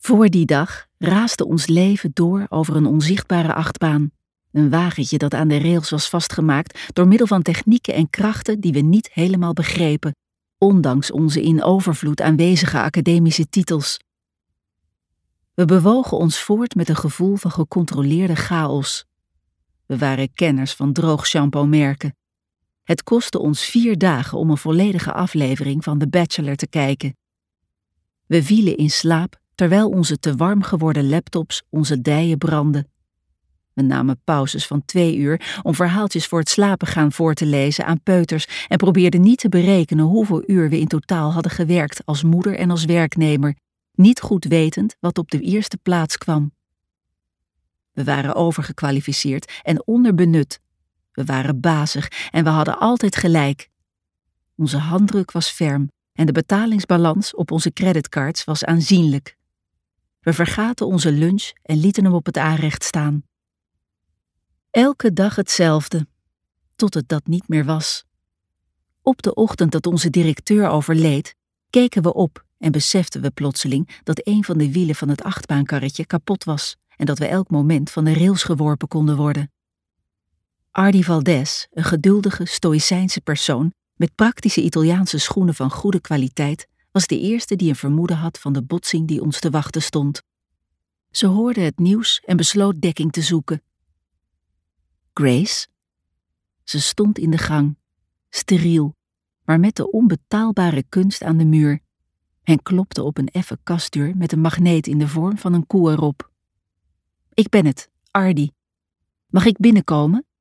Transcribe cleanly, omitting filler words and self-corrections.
Voor die dag raasde ons leven door over een onzichtbare achtbaan. Een wagentje dat aan de rails was vastgemaakt door middel van technieken en krachten die we niet helemaal begrepen, ondanks onze in overvloed aanwezige academische titels. We bewogen ons voort met een gevoel van gecontroleerde chaos. We waren kenners van droog shampoo-merken. Het kostte ons 4 dagen om een volledige aflevering van The Bachelor te kijken. We vielen in slaap terwijl onze te warm geworden laptops onze dijen brandden. We namen pauzes van 2 uur om verhaaltjes voor het slapen gaan voor te lezen aan peuters en probeerden niet te berekenen hoeveel uur we in totaal hadden gewerkt als moeder en als werknemer, niet goed wetend wat op de eerste plaats kwam. We waren overgekwalificeerd en onderbenut. We waren bazig en we hadden altijd gelijk. Onze handdruk was ferm en de betalingsbalans op onze creditcards was aanzienlijk. We vergaten onze lunch en lieten hem op het aanrecht staan. Elke dag hetzelfde, tot het dat niet meer was. Op de ochtend dat onze directeur overleed, keken we op en beseften we plotseling dat een van de wielen van het achtbaankarretje kapot was en dat we elk moment van de rails geworpen konden worden. Ardi Valdez, een geduldige, stoïcijnse persoon met praktische Italiaanse schoenen van goede kwaliteit, was de eerste die een vermoeden had van de botsing die ons te wachten stond. Ze hoorde het nieuws en besloot dekking te zoeken. Grace? Ze stond in de gang, steriel, maar met de onbetaalbare kunst aan de muur, en klopte op een effen kastdeur met een magneet in de vorm van een koe erop. Ik ben het, Ardi. Mag ik binnenkomen?